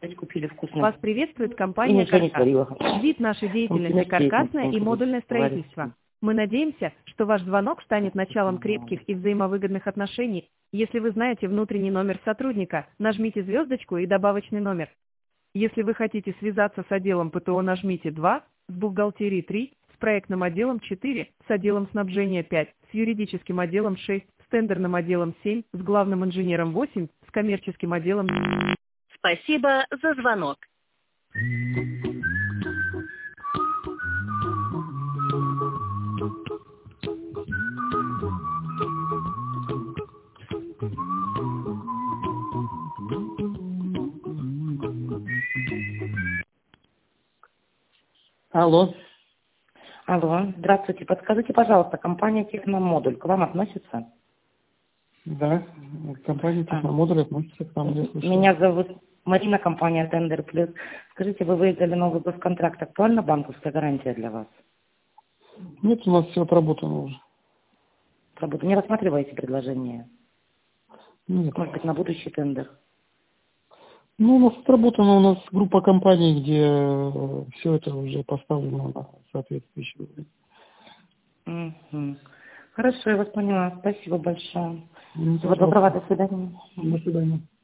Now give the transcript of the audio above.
кушать купили вкусно. Вас приветствует И компания ничего не «Каркас». сварила. Вид нашей деятельности – каркасное и модульное строительство. Мы надеемся, что ваш звонок станет началом крепких и взаимовыгодных отношений. Если вы знаете внутренний номер сотрудника, нажмите звездочку и добавочный номер. Если вы хотите связаться с отделом ПТО, нажмите 2, с бухгалтерией 3, с проектным отделом 4, с отделом снабжения 5, с юридическим отделом 6, с тендерным отделом 7, с главным инженером 8, с коммерческим отделом. Спасибо за звонок. Алло. Алло, здравствуйте. Подскажите, пожалуйста, компания «Техномодуль» к вам относится? Да, компания «Техномодуль» относится к нам. Меня зовут Марина, компания «Тендер Плюс». Скажите, вы выиграли новый госконтракт. Актуальна банковская гарантия для вас? Нет, у нас все отработано уже. Не рассматриваете предложение? Нет. Может быть, на будущий тендер? Ну, у нас отработана у нас группа компаний, где все это уже поставлено на соответствующий уровень. Угу. Хорошо, я вас поняла. Спасибо большое. Всего доброго, до свидания. До свидания.